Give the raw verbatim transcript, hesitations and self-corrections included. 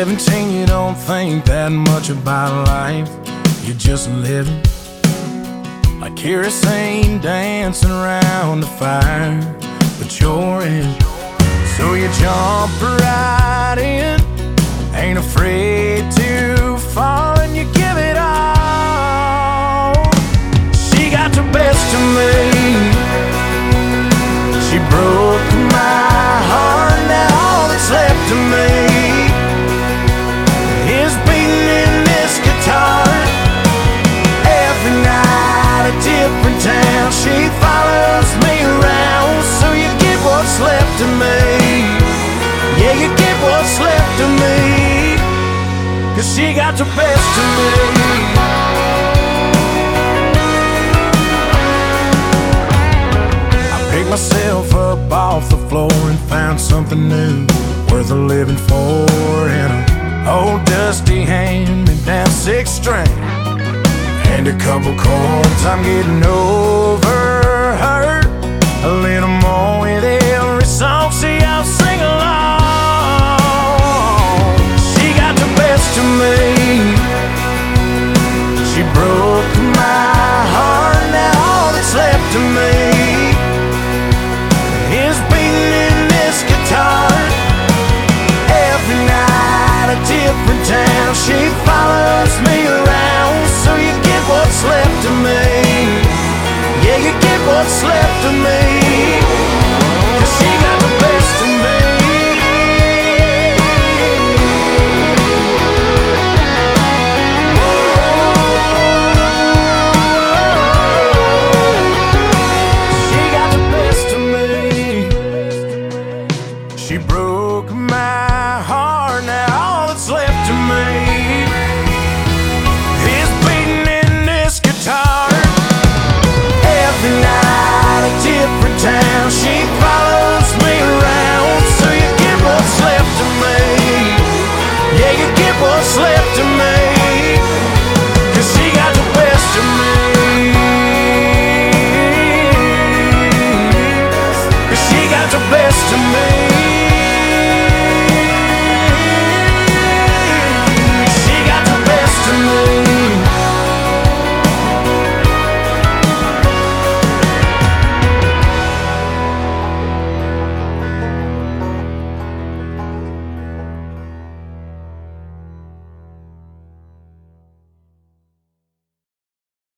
seventeen, you don't think that much about life. You're just living like kerosene dancing around the fire, but you're in. So you jump right in, ain't afraid to fall, and you give it all. She got the best of me. She broke my heart, now all that's left of me is beating in this guitar. Every night a different town, she follows me around. So you get what's left of me, yeah, you get what's left of me, 'cause she got the best of me. Picked myself up off the floor and found something new worth a living for, and an old dusty hand-me-down six string and a couple chords. I'm getting over hurt a little more with every song. See, I'll sing along. She got the best of me. She broke my heart, now all that's left of me is beating in this guitar. Every night a different town, she follows me around. So you get what's left of me, yeah, you get what's left of me, 'cause she got the best of me. She broke my heart, now all that's left of me is beating in this guitar. Every night a different town, she follows me around. So you get what's left of me, yeah, you get what's left of me.